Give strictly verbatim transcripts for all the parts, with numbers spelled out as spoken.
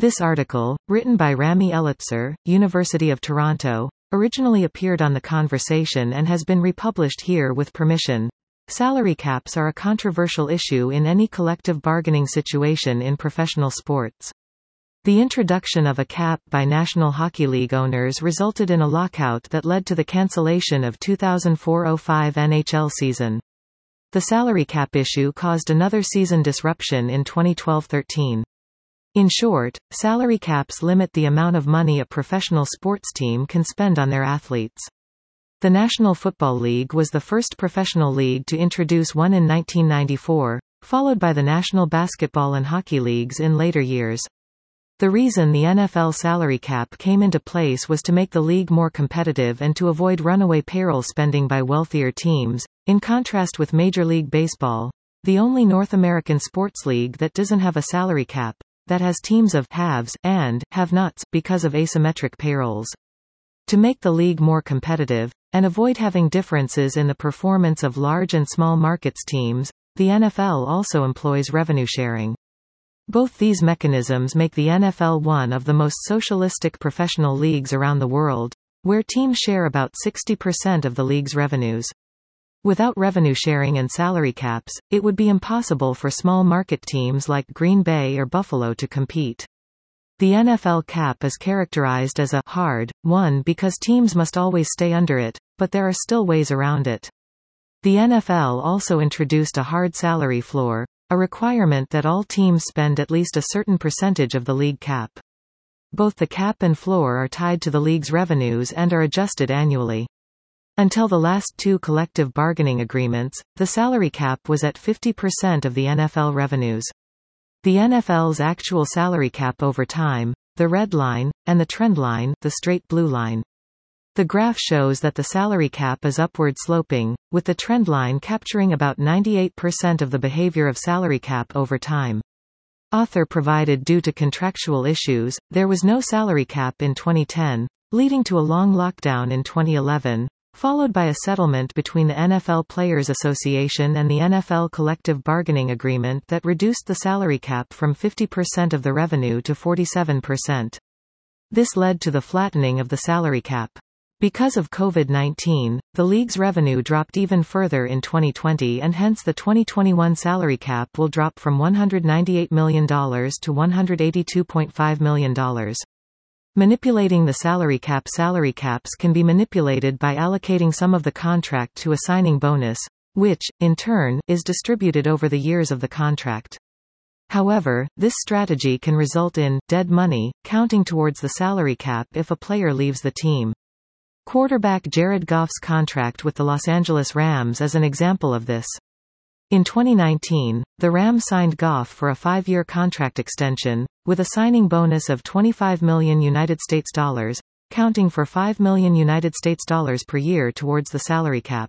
This article, written by Rami Elitzer, University of Toronto, originally appeared on The Conversation and has been republished here with permission. Salary caps are a controversial issue in any collective bargaining situation in professional sports. The introduction of a cap by National Hockey League owners resulted in a lockout that led to the cancellation of two thousand four oh five N H L season. The salary cap issue caused another season disruption in twenty twelve thirteen. In short, salary caps limit the amount of money a professional sports team can spend on their athletes. The National Football League was the first professional league to introduce one in nineteen ninety-four, followed by the National Basketball and Hockey Leagues in later years. The reason the N F L salary cap came into place was to make the league more competitive and to avoid runaway payroll spending by wealthier teams, in contrast with Major League Baseball, the only North American sports league that doesn't have a salary cap, that has teams of haves and have-nots because of asymmetric payrolls. To make the league more competitive, and avoid having differences in the performance of large and small markets teams, the N F L also employs revenue sharing. Both these mechanisms make the N F L one of the most socialistic professional leagues around the world, where teams share about sixty percent of the league's revenues. Without revenue sharing and salary caps, it would be impossible for small market teams like Green Bay or Buffalo to compete. The N F L cap is characterized as a hard one because teams must always stay under it, but there are still ways around it. The N F L also introduced a hard salary floor, a requirement that all teams spend at least a certain percentage of the league cap. Both the cap and floor are tied to the league's revenues and are adjusted annually. Until the last two collective bargaining agreements, the salary cap was at fifty percent of the N F L revenues. The N F L's actual salary cap over time, the red line, and the trend line, the straight blue line. The graph shows that the salary cap is upward sloping, with the trend line capturing about ninety-eight percent of the behavior of salary cap over time. Author provided due to contractual issues, there was no salary cap in twenty ten, leading to a long lockdown in twenty eleven. Followed by a settlement between the N F L Players Association and the N F L collective bargaining agreement that reduced the salary cap from fifty percent of the revenue to forty-seven percent. This led to the flattening of the salary cap. Because of COVID nineteen, the league's revenue dropped even further in twenty twenty and hence the twenty twenty-one salary cap will drop from one hundred ninety-eight million dollars to one hundred eighty-two point five million dollars. Manipulating the salary cap. Salary caps can be manipulated by allocating some of the contract to a signing bonus, which, in turn, is distributed over the years of the contract. However, this strategy can result in dead money counting towards the salary cap if a player leaves the team. Quarterback Jared Goff's contract with the Los Angeles Rams is an example of this. In twenty nineteen, the Rams signed Goff for a five-year contract extension, with a signing bonus of twenty-five million United States dollars, counting for five million United States dollars per year towards the salary cap.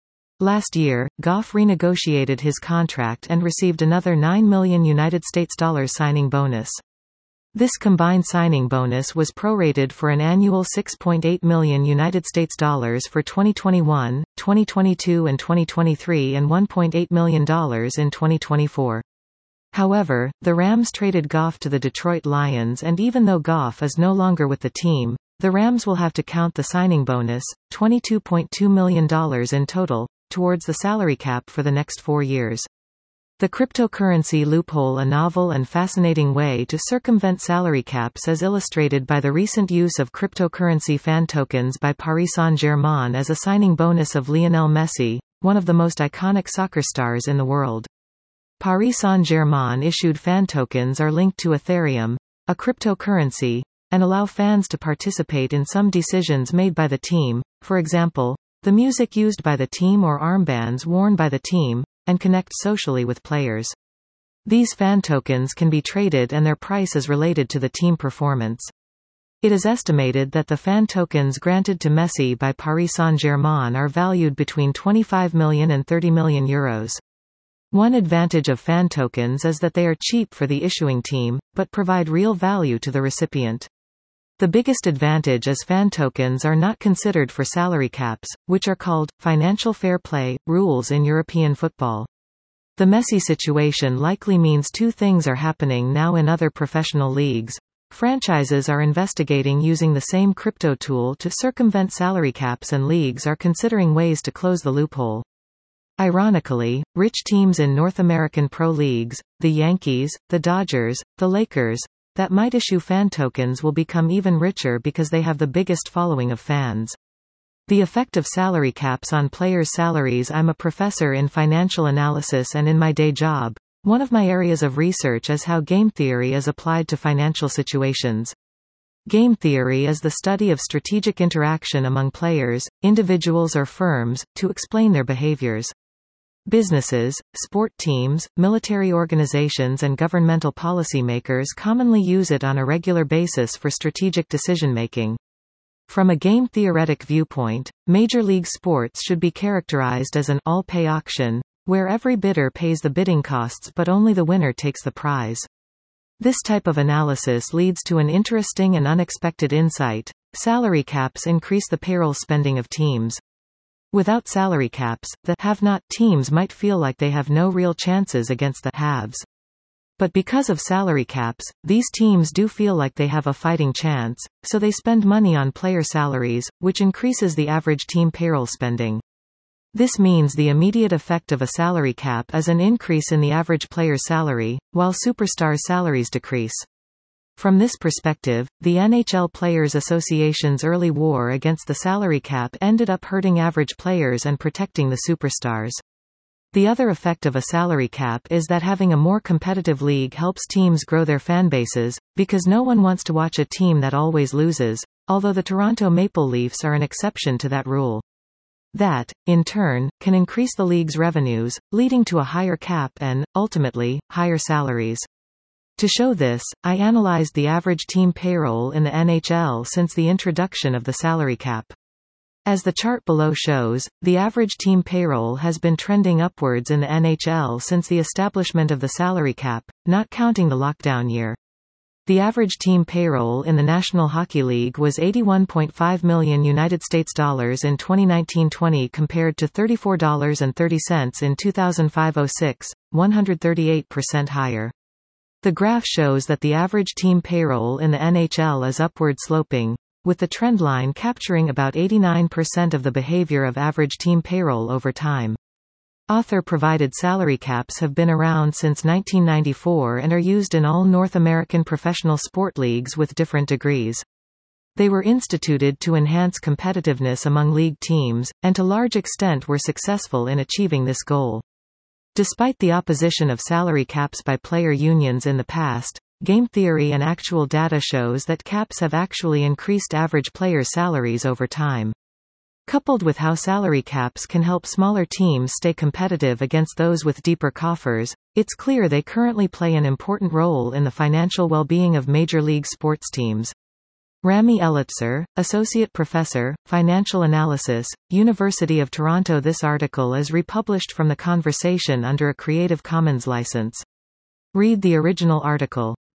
Last year, Goff renegotiated his contract and received another nine million United States dollars signing bonus. This combined signing bonus was prorated for an annual six point eight million United States dollars for twenty twenty-one, twenty twenty-two and twenty twenty-three and one point eight million dollars in twenty twenty-four. However, the Rams traded Goff to the Detroit Lions and even though Goff is no longer with the team, the Rams will have to count the signing bonus, twenty-two point two million dollars in total, towards the salary cap for the next four years. The cryptocurrency loophole. A novel and fascinating way to circumvent salary caps is illustrated by the recent use of cryptocurrency fan tokens by Paris Saint-Germain as a signing bonus of Lionel Messi, one of the most iconic soccer stars in the world. Paris Saint-Germain issued fan tokens are linked to Ethereum, a cryptocurrency, and allow fans to participate in some decisions made by the team, for example, the music used by the team or armbands worn by the team, and connect socially with players. These fan tokens can be traded and their price is related to the team performance. It is estimated that the fan tokens granted to Messi by Paris Saint-Germain are valued between twenty-five million and thirty million euros. One advantage of fan tokens is that they are cheap for the issuing team, but provide real value to the recipient. The biggest advantage is fan tokens are not considered for salary caps, which are called financial fair play rules in European football. The Messi situation likely means two things are happening now in other professional leagues. Franchises are investigating using the same crypto tool to circumvent salary caps, and leagues are considering ways to close the loophole. Ironically, rich teams in North American pro leagues, the Yankees, the Dodgers, the Lakers, that might issue fan tokens will become even richer because they have the biggest following of fans. The effect of salary caps on players' salaries. I'm a professor in financial analysis, and in my day job, one of my areas of research is how game theory is applied to financial situations. Game theory is the study of strategic interaction among players, individuals or firms, to explain their behaviors. Businesses, sport teams, military organizations and governmental policymakers commonly use it on a regular basis for strategic decision-making. From a game theoretic viewpoint, Major League sports should be characterized as an all-pay auction, where every bidder pays the bidding costs but only the winner takes the prize. This type of analysis leads to an interesting and unexpected insight. Salary caps increase the payroll spending of teams. Without salary caps, the have-not teams might feel like they have no real chances against the haves. But because of salary caps, these teams do feel like they have a fighting chance, so they spend money on player salaries, which increases the average team payroll spending. This means the immediate effect of a salary cap is an increase in the average player's salary, while superstars' salaries decrease. From this perspective, the N H L Players Association's early war against the salary cap ended up hurting average players and protecting the superstars. The other effect of a salary cap is that having a more competitive league helps teams grow their fan bases, because no one wants to watch a team that always loses, although the Toronto Maple Leafs are an exception to that rule. That, in turn, can increase the league's revenues, leading to a higher cap and, ultimately, higher salaries. To show this, I analyzed the average team payroll in the N H L since the introduction of the salary cap. As the chart below shows, the average team payroll has been trending upwards in the N H L since the establishment of the salary cap, not counting the lockdown year. The average team payroll in the National Hockey League was eighty-one point five million United States dollars in twenty nineteen twenty compared to thirty-four dollars and thirty cents in two thousand five oh six, one hundred thirty-eight percent higher. The graph shows that the average team payroll in the N H L is upward sloping, with the trend line capturing about eighty-nine percent of the behavior of average team payroll over time. Author-provided salary caps have been around since nineteen ninety-four and are used in all North American professional sport leagues with different degrees. They were instituted to enhance competitiveness among league teams, and to large extent were successful in achieving this goal. Despite the opposition of salary caps by player unions in the past, game theory and actual data shows that caps have actually increased average players' salaries over time. Coupled with how salary caps can help smaller teams stay competitive against those with deeper coffers, it's clear they currently play an important role in the financial well-being of major league sports teams. Rami Elitzer, Associate Professor, Financial Analysis, University of Toronto. This article is republished from The Conversation under a Creative Commons license. Read the original article.